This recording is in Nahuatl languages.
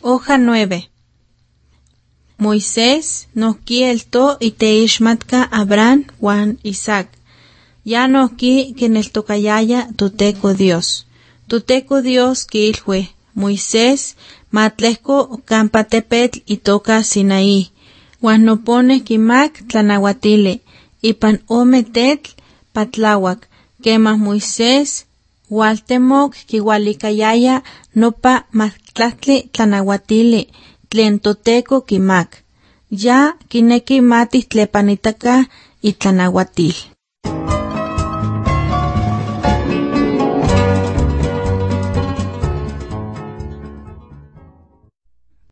Hoja 9. Moisés nohki elto iteishmatka Abraham Juan Isaac. Ya nohki kineltokayaya Toteco Dios. Toteco Dios kiilhue Moisés matlehko kampa tepetl itoka Sinaí. Huan nopone kimak tlanawatili ipan ome tetl patlawak kemah Moisés waltemok kiwalikayaya nopa mahtlahtli tlanawatili tlen Toteco kimak. Ya kineki matih tlepanitaka itlanawatil.